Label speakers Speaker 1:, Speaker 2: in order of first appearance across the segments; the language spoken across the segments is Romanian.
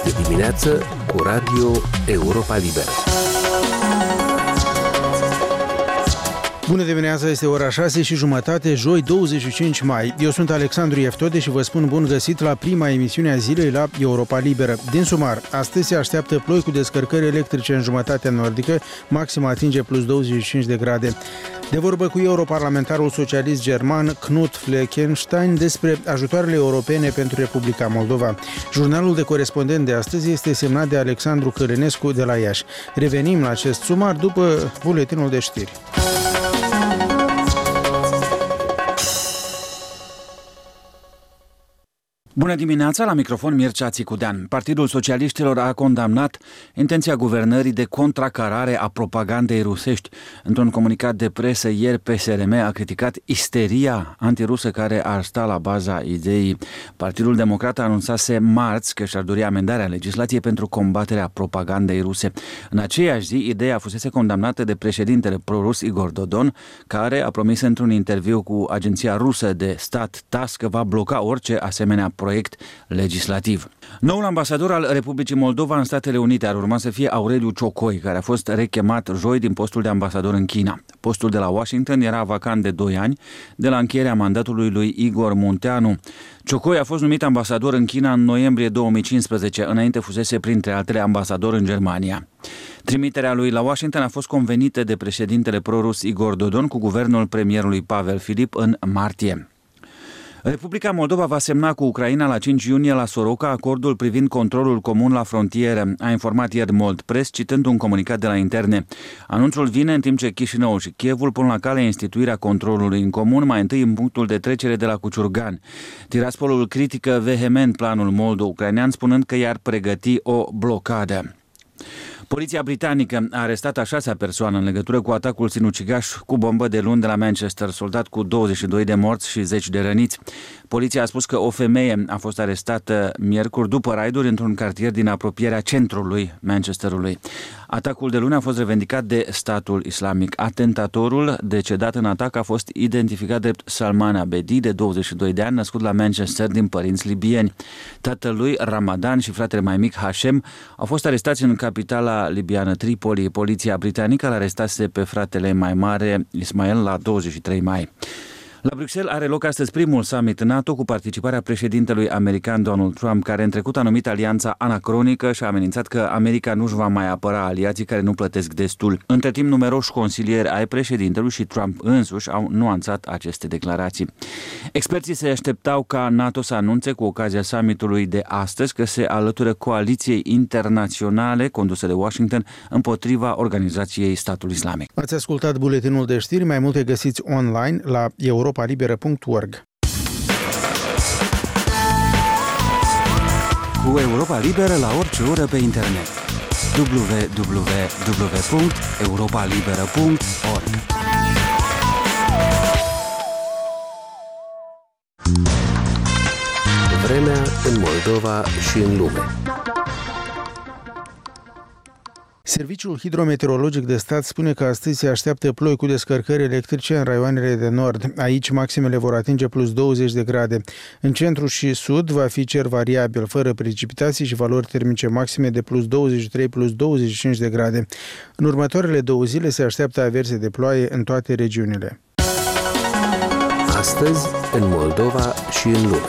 Speaker 1: Este dimineață cu Radio Europa Liberă.
Speaker 2: Bună dimineața, este ora 6:30, joi 25 mai. Eu sunt Alexandru Ieftode și vă spun bun găsit la prima emisiune a zilei la Europa Liberă. Din sumar, astăzi se așteaptă ploi cu descărcări electrice în jumătatea nordică, maxima atinge plus 25 de grade. De vorbă cu europarlamentarul socialist german Knut Fleckenstein despre ajutoarele europene pentru Republica Moldova. Jurnalul de corespondent de astăzi este semnat de Alexandru Călinescu de la Iași. Revenim la acest sumar după buletinul de știri.
Speaker 3: Bună dimineața, la microfon Mircea Țicudean. Partidul Socialiștilor a condamnat intenția guvernării de contracarare a propagandei rusești. Într-un comunicat de presă ieri, PSRM a criticat isteria antirusă care ar sta la baza ideii. Partidul Democrat a anunțase marți că și-ar dori amendarea legislației pentru combaterea propagandei ruse. În aceeași zi, ideea fusese condamnată de președintele prorus Igor Dodon, care a promis într-un interviu cu agenția rusă de stat TASS că va bloca orice asemenea proiect legislativ. Noul ambasador al Republicii Moldova în Statele Unite ar urma să fie Aureliu Ciocoi, care a fost rechemat joi din postul de ambasador în China. Postul de la Washington era vacant de 2 ani, de la încheierea mandatului lui Igor Munteanu. Ciocoi a fost numit ambasador în China în noiembrie 2015, înainte fusese printre altele ambasador în Germania. Trimiterea lui la Washington a fost convenită de președintele prorus Igor Dodon cu guvernul premierului Pavel Filip în martie. Republica Moldova va semna cu Ucraina la 5 iunie la Soroca acordul privind controlul comun la frontieră, a informat ieri Moldpress, citând un comunicat de la interne. Anunțul vine în timp ce Chișinău și Kievul pun la cale instituirea controlului în comun, mai întâi în punctul de trecere de la Cuciurgan. Tiraspolul critică vehement planul moldo-ucrainean, spunând că i-ar pregăti o blocadă. Poliția britanică a arestat a 6-a persoană în legătură cu atacul sinucigaș cu bombă de luni de la Manchester, soldat cu 22 de morți și 10 de răniți. Poliția a spus că o femeie a fost arestată miercuri după raiduri într-un cartier din apropierea centrului Manchesterului. Atacul de luni a fost revendicat de statul islamic. Atentatorul decedat în atac a fost identificat drept Salman Abedi, de 22 de ani, născut la Manchester din părinți libieni. Tatălui, Ramadan, și fratele mai mic, Hashem, au fost arestați în capitala libiană Tripoli. Poliția britanică l-a arestase pe fratele mai mare, Ismail, la 23 mai. La Bruxelles are loc astăzi primul summit NATO cu participarea președintelui american Donald Trump, care în trecut a numit alianța anacronică și a amenințat că America nu-și va mai apăra aliații care nu plătesc destul. Între timp, numeroși consilieri ai președintelui și Trump însuși au nuanțat aceste declarații. Experții se așteptau ca NATO să anunțe cu ocazia summitului de astăzi că se alătură coaliției internaționale conduse de Washington împotriva organizației Statul Islamic.
Speaker 2: Ați ascultat buletinul de știri, mai multe găsiți online la europalibera.org.
Speaker 3: Cu Europa Liberă la orice oră pe internet. www.europalibera.org.
Speaker 1: Vremea în Moldova și în lume.
Speaker 2: Serviciul hidrometeorologic de stat spune că astăzi se așteaptă ploi cu descărcări electrice în raioanele de nord. Aici maximele vor atinge plus 20 de grade. În centru și sud va fi cer variabil, fără precipitații și valori termice maxime de plus 23, plus 25 de grade. În următoarele 2 zile se așteaptă averse de ploaie în toate regiunile.
Speaker 1: Astăzi, în Moldova și în lume.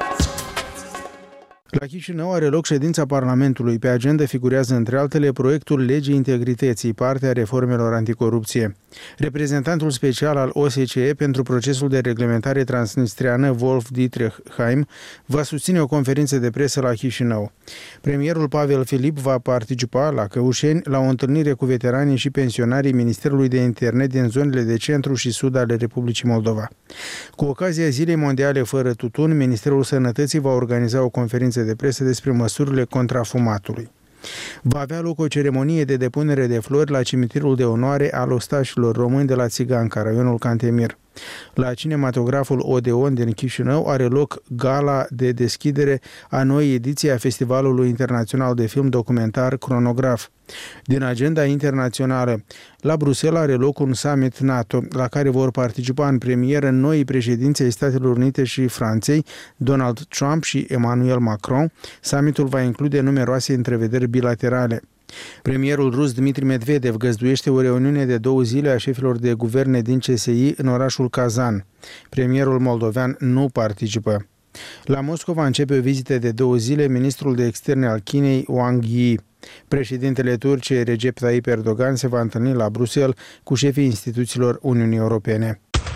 Speaker 2: La Chișinău are loc ședința Parlamentului. Pe agenda figurează, între altele, proiectul Legii Integrității, parte a reformelor anticorupție. Reprezentantul special al OSCE pentru procesul de reglementare transnistriană, Wolf-Dietrich Heim, va susține o conferință de presă la Chișinău. Premierul Pavel Filip va participa la Căușeni la o întâlnire cu veteranii și pensionarii Ministerului de Interne din zonele de centru și sud ale Republicii Moldova. Cu ocazia Zilei Mondiale fără tutun, Ministerul Sănătății va organiza o conferință de presă despre măsurile contra fumatului. Va avea loc o ceremonie de depunere de flori la cimitirul de onoare al ostașilor români de la Țiganca, raionul Cantemir. La cinematograful Odeon din Chișinău are loc gala de deschidere a noii ediții a Festivalului Internațional de Film Documentar Cronograf. Din agenda internațională, la Bruxelles are loc un summit NATO, la care vor participa în premieră noii președinți ai Statelor Unite și Franței, Donald Trump și Emmanuel Macron. Summitul va include numeroase întrevederi bilaterale. Premierul rus Dmitri Medvedev găzduiește o reuniune de 2 zile a șefilor de guverne din CSI în orașul Kazan. Premierul moldovean nu participă. La Moscova începe o vizită de 2 zile ministrul de externe al Chinei, Wang Yi. Președintele Turciei, Recep Tayyip Erdogan, se va întâlni la Bruxelles cu șefii instituțiilor Uniunii Europene.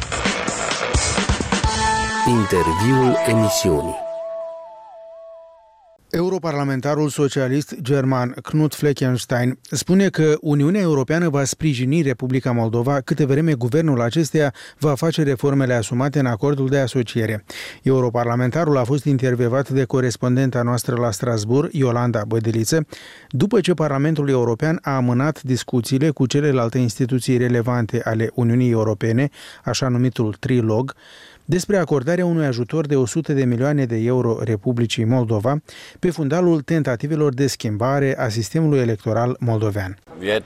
Speaker 1: Interviul emisiunii.
Speaker 2: Europarlamentarul socialist german Knut Fleckenstein spune că Uniunea Europeană va sprijini Republica Moldova câte vreme guvernul acesteia va face reformele asumate în acordul de asociere. Europarlamentarul a fost intervievat de corespondenta noastră la Strasbourg, Iolanda Bădeliță, după ce Parlamentul European a amânat discuțiile cu celelalte instituții relevante ale Uniunii Europene, așa numitul trilog, despre acordarea unui ajutor de 100 de milioane de euro Republicii Moldova pe fundalul tentativelor de schimbare a sistemului electoral moldovean.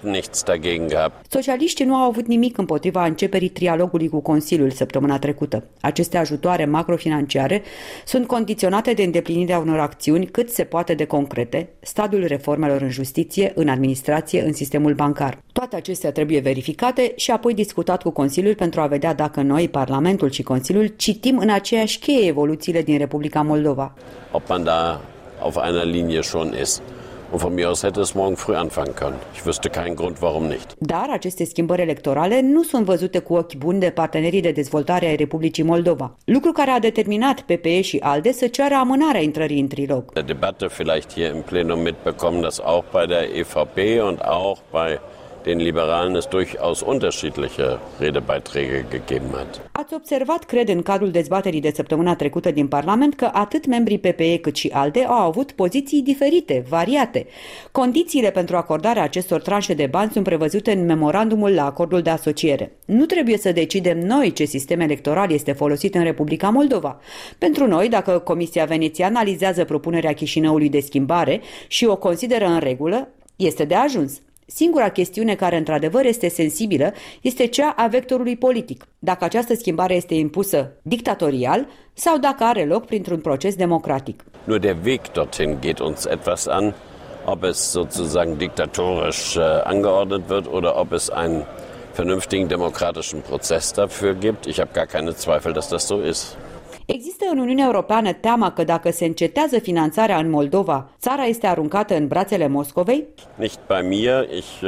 Speaker 4: Socialiștii nu au avut nimic împotriva începerii trialogului cu Consiliul săptămâna trecută. Aceste ajutoare macrofinanciare sunt condiționate de îndeplinirea unor acțiuni cât se poate de concrete, stadiul reformelor în justiție, în administrație, în sistemul bancar. Toate acestea trebuie verificate și apoi discutat cu Consiliul pentru a vedea dacă noi, Parlamentul și Consiliul, citim în aceeași cheie evoluțiile din Republica Moldova.
Speaker 5: Ob man da auf einer Linie schon ist. Und von mir aus hätte es morgen früh anfangen können. Ich wüsste keinen Grund, warum nicht. Dar
Speaker 4: aceste schimbări electorale nu sunt văzute cu ochi buni de partenerii de dezvoltare ai Republicii Moldova. Lucru care a determinat PPE și ALDE să ceară amânarea intrării în trilog.
Speaker 5: Der Debatte vielleicht hier im Plenum mitbekommen, dass auch bei der EVP und auch bei den Liberalen es durchaus unterschiedliche Redebeiträge gegeben hat.
Speaker 4: Ați observat, cred, în cadrul dezbaterii de săptămâna trecută din Parlament că atât membrii PPE cât și ALDE au avut poziții diferite, variate. Condițiile pentru acordarea acestor tranșe de bani sunt prevăzute în memorandumul la acordul de asociere. Nu trebuie să decidem noi ce sistem electoral este folosit în Republica Moldova. Pentru noi, dacă Comisia Veneția analizează propunerea Chișinăului de schimbare și o consideră în regulă, este de ajuns. Singura chestiune care într-adevăr este sensibilă este cea a vectorului politic. Dacă această schimbare este impusă dictatorial sau dacă are loc printr-un proces democratic.
Speaker 5: Nur der Weg dorthin geht uns etwas an, ob es sozusagen diktatorisch angeordnet wird oder ob es einen vernünftigen demokratischen Prozess dafür gibt. Ich habe gar keine Zweifel, dass das so ist.
Speaker 4: Există în Uniunea Europeană teama că dacă se încetează finanțarea în Moldova, țara este aruncată în brațele Moscovei?
Speaker 5: Nicht bei mir.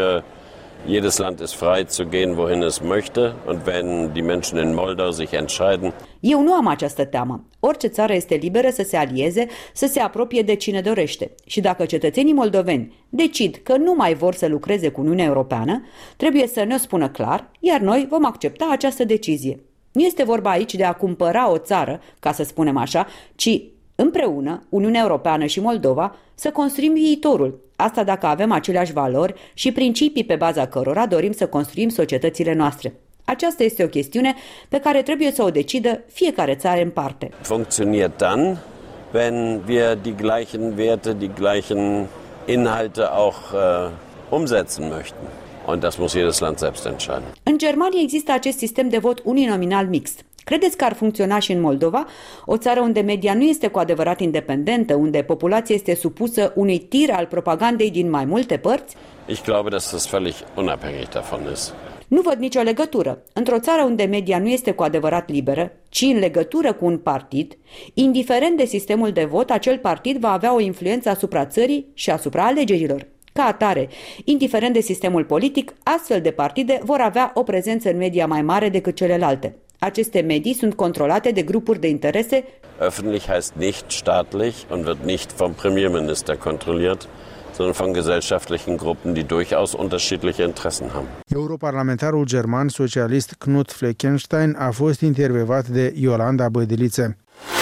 Speaker 5: Jedes Land ist frei zu gehen, wohin es möchte. Und wenn die Menschen in Moldau sich entscheiden.
Speaker 4: Eu nu am această teamă. Orice țară este liberă să se alieze, să se apropie de cine dorește. Și dacă cetățenii moldoveni decid că nu mai vor să lucreze cu Uniunea Europeană, trebuie să ne-o spună clar, iar noi vom accepta această decizie. Nu este vorba aici de a cumpăra o țară, ca să spunem așa, ci împreună, Uniunea Europeană și Moldova, să construim viitorul. Asta dacă avem aceleași valori și principii pe baza cărora dorim să construim societățile noastre. Aceasta este o chestiune pe care trebuie să o decidă fiecare țară în parte.
Speaker 5: Functioniert dann, wenn wir die gleichen Werte, die gleichen Inhalte auch umsetzen möchten. Und das muss jedes Land selbst entscheiden.
Speaker 4: În Germania există acest sistem de vot uninominal mixt. Credeți că ar funcționa și în Moldova, o țară unde media nu este cu adevărat independentă, unde populația este supusă unui tir al propagandei din mai multe părți?
Speaker 5: Ich glaube, dass das völlig unabhängig davon ist.
Speaker 4: Nu văd nicio legătură. Într-o țară unde media nu este cu adevărat liberă, ci în legătură cu un partid, indiferent de sistemul de vot, acel partid va avea o influență asupra țării și asupra alegerilor. Ca atare, indiferent de sistemul politic, astfel de partide vor avea o prezență în media mai mare decât celelalte. Aceste medii sunt controlate de grupuri de interese.
Speaker 5: Öffentlich heißt nicht staatlich und wird nicht vom Premierminister kontrolliert, sondern von gesellschaftlichen Gruppen, die durchaus unterschiedliche Interessen haben.
Speaker 2: Europarlamentarul german socialist Knut Fleckenstein a fost intervievat de Iolanda Bădeliță.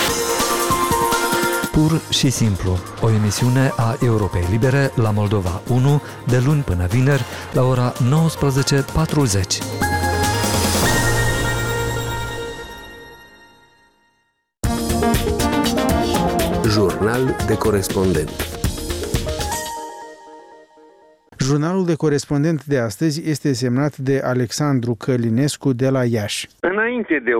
Speaker 6: Pur și simplu, o emisiune a Europei Libere la Moldova 1, de luni până vineri, la ora 19:40.
Speaker 1: Jurnal de corespondent.
Speaker 2: Jurnalul de corespondent de astăzi este semnat de Alexandru Călinescu de la Iași.
Speaker 7: Înainte de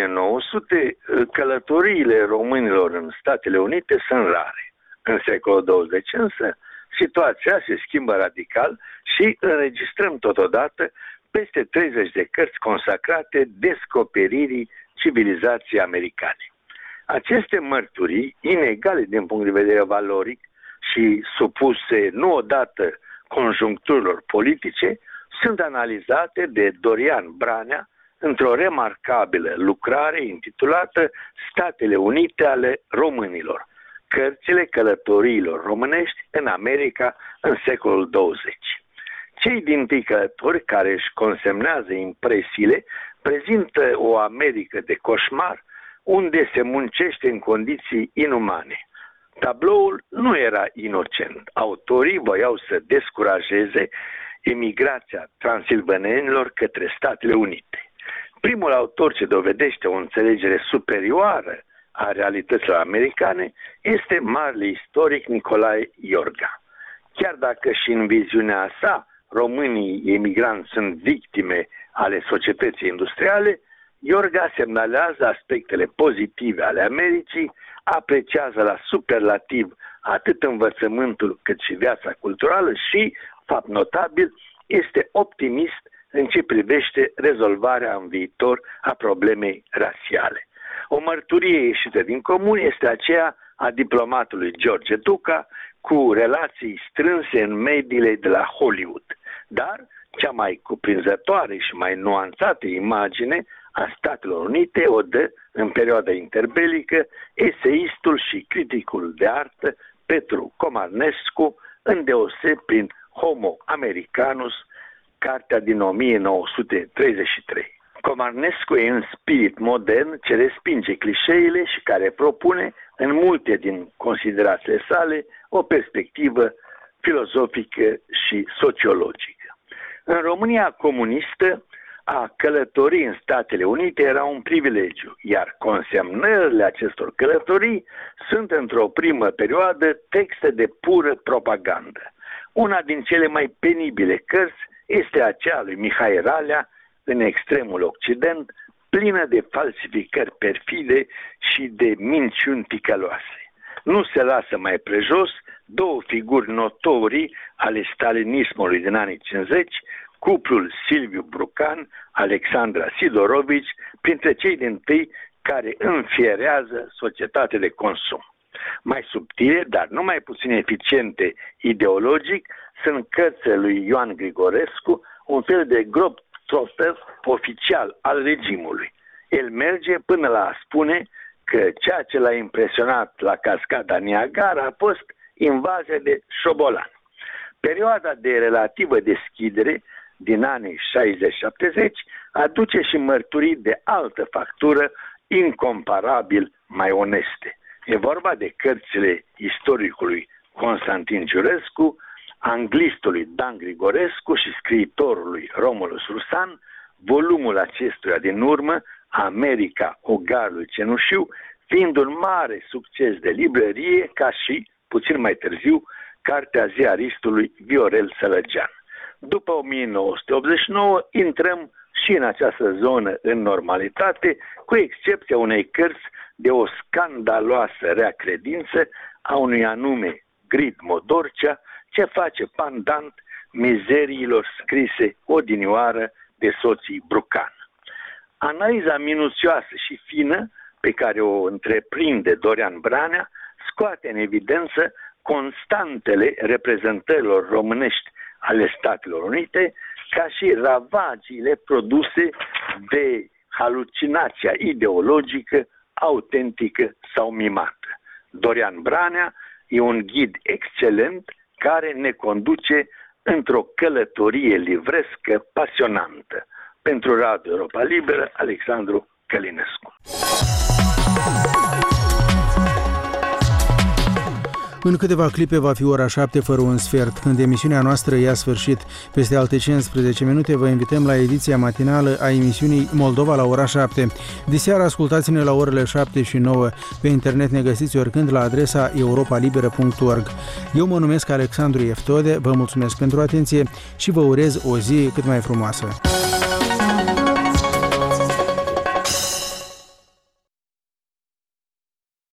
Speaker 7: 1900, călătoriile românilor în Statele Unite sunt rare. În secolul 20 însă, situația se schimbă radical și înregistrăm totodată peste 30 de cărți consacrate descoperirii civilizației americane. Aceste mărturii, inegale din punct de vedere valoric și supuse nu odată conjuncturilor politice, sunt analizate de Dorian Branea într-o remarcabilă lucrare intitulată Statele Unite ale Românilor, cărțile călătoriilor românești în America în secolul 20. Cei dintâi călători care își consemnează impresiile prezintă o Americă de coșmar unde se muncește în condiții inumane. Tabloul nu era inocent. Autorii voiau să descurajeze emigrația transilvanenilor către Statele Unite. Primul autor ce dovedește o înțelegere superioară a realităților americane este marele istoric Nicolae Iorga. Chiar dacă și în viziunea sa românii emigranți sunt victime ale societății industriale, Iorga semnalează aspectele pozitive ale Americii, apreciază la superlativ atât învățământul cât și viața culturală și, fapt notabil, este optimist în ce privește rezolvarea în viitor a problemei rasiale. O mărturie ieșită din comun este aceea a diplomatului George Duca cu relații strânse în mediile de la Hollywood, dar cea mai cuprinzătoare și mai nuanțată imagine a Statelor Unite o dă, în perioada interbelică, eseistul și criticul de artă Petru Comarnescu, îndeoseb prin Homo Americanus, cartea din 1933. Comarnescu e un spirit modern ce respinge clișeile și care propune, în multe din considerațiile sale, o perspectivă filozofică și sociologică. În România comunistă, a călători în Statele Unite era un privilegiu, iar consemnările acestor călătorii sunt într-o primă perioadă texte de pură propagandă. Una din cele mai penibile cărți este aceea lui Mihai Ralea, În extremul Occident, plină de falsificări perfide și de minciuni ticăloase. Nu se lasă mai prejos două figuri notorii ale stalinismului din anii 50, cuplul Silviu Brucan, Alexandra Sidorovici, printre cei dintâi care înfierează societatea de consum. Mai subtile, dar nu mai puțin eficiente ideologic, sunt cărțile lui Ioan Grigorescu, un fel de globetrotter oficial al regimului. El merge până la a spune că ceea ce l-a impresionat la cascada Niagara a fost invazia de șobolan. Perioada de relativă deschidere din anii 60-70 aduce și mărturii de altă factură incomparabil mai oneste. E vorba de cărțile istoricului Constantin Giurescu, anglistului Dan Grigorescu și scriitorului Romulus Rusan, volumul acestuia din urmă, America Ogarului Cenușiu, fiind un mare succes de librărie, ca și, puțin mai târziu, cartea ziaristului Viorel Sălăgean. După 1989 intrăm și în această zonă în normalitate, cu excepția unei cărți de o scandaloasă rea credință a unui anume Grid Modorcea, ce face pandant mizeriilor scrise odinioară de soții Brucan. Analiza minuțioasă și fină pe care o întreprinde Dorian Branea scoate în evidență constantele reprezentărilor românești ale Statelor Unite, ca și ravagiile produse de halucinația ideologică, autentică sau mimată. Dorian Branea e un ghid excelent care ne conduce într-o călătorie livrescă pasionantă. Pentru Radio Europa Liberă, Alexandru Călinescu.
Speaker 2: În câteva clipe va fi ora 7 fără un sfert, când emisiunea noastră ia sfârșit. Peste alte 15 minute vă invităm la ediția matinală a emisiunii Moldova la ora 7. Diseară ascultați-ne la orele 7 și 9. Pe internet ne găsiți oricând la adresa europalibera.org. Eu mă numesc Alexandru Eftode, vă mulțumesc pentru atenție și vă urez o zi cât mai frumoasă.